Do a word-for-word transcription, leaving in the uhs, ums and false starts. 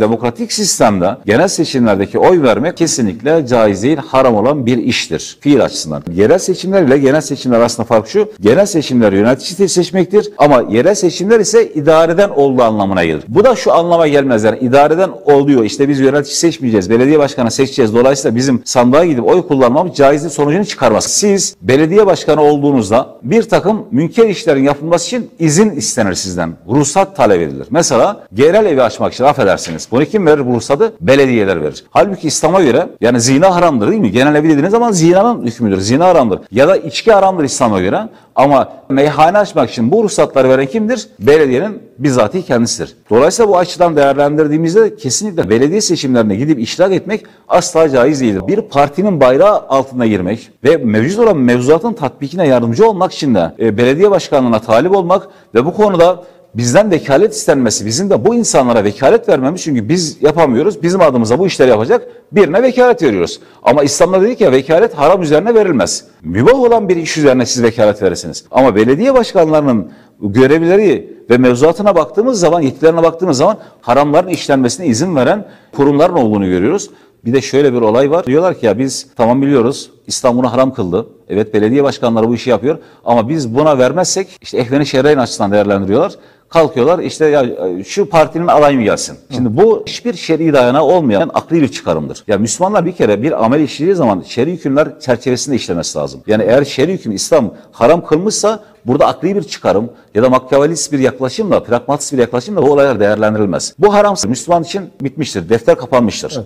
Demokratik sistemde genel seçimlerdeki oy vermek kesinlikle caiz değil, haram olan bir iştir fiil açısından. Yerel seçimler ile genel seçimler arasında fark şu: genel seçimler yönetici seçmektir ama yerel seçimler ise idareden olduğu anlamına gelir. Bu da şu anlama gelmez, yani idareden oluyor, işte biz yönetici seçmeyeceğiz, belediye başkanı seçeceğiz, dolayısıyla bizim sandığa gidip oy kullanmamız caizlik sonucunu çıkarmaz. Siz belediye başkanı olduğunuzda bir takım münker işlerin yapılması için izin istenir sizden. Ruhsat talep edilir. Mesela genel evi açmak için, affedersiniz, bunu kim verir bu ruhsatı? Belediyeler verir. Halbuki İslam'a göre yani zina haramdır değil mi? Genel evi dediğiniz zaman zinanın hükmüdür. Zina haramdır. Ya da içki haramdır İslam'a göre. Ama meyhane açmak için bu ruhsatları veren kimdir? Belediyenin bizatihi kendisidir. Dolayısıyla bu açıdan değerlendirdiğimizde kesinlikle belediye seçimlerine gidip iştirak etmek asla caiz değildir. Bir partinin bayrağı altına girmek ve mevcut olan mevzuatın tatbikine yardımcı olmak için de e, belediye başkanlığına talip olmak ve bu konuda bizden vekalet istenmesi, bizim de bu insanlara vekalet vermemiz, çünkü biz yapamıyoruz, bizim adımıza bu işleri yapacak birine vekalet veriyoruz. Ama İslam'da dedik ya, vekalet haram üzerine verilmez. Mübah olan bir iş üzerine siz vekalet verirsiniz. Ama belediye başkanlarının görevlileri ve mevzuatına baktığımız zaman, yetkilerine baktığımız zaman haramların işlenmesine izin veren kurumların olduğunu görüyoruz. Bir de şöyle bir olay var. Diyorlar ki ya biz tamam biliyoruz, İslam bunu haram kıldı. Evet, belediye başkanları bu işi yapıyor ama biz buna vermezsek işte ehven-i şer'in açısından değerlendiriyorlar. Kalkıyorlar işte ya şu partinin adayı mı gelsin? Şimdi bu hiçbir şer'i dayanağı olmayan akli bir çıkarımdır. Ya Müslümanlar bir kere bir amel işlediği zaman şer'i hükümler çerçevesinde işlemesi lazım. Yani eğer şer'i hüküm İslam haram kılmışsa burada akli bir çıkarım ya da makyavelist bir yaklaşımla, pragmatist bir yaklaşımla bu olaylar değerlendirilmez. Bu haramsa Müslüman için bitmiştir, defter kapanmıştır. Evet.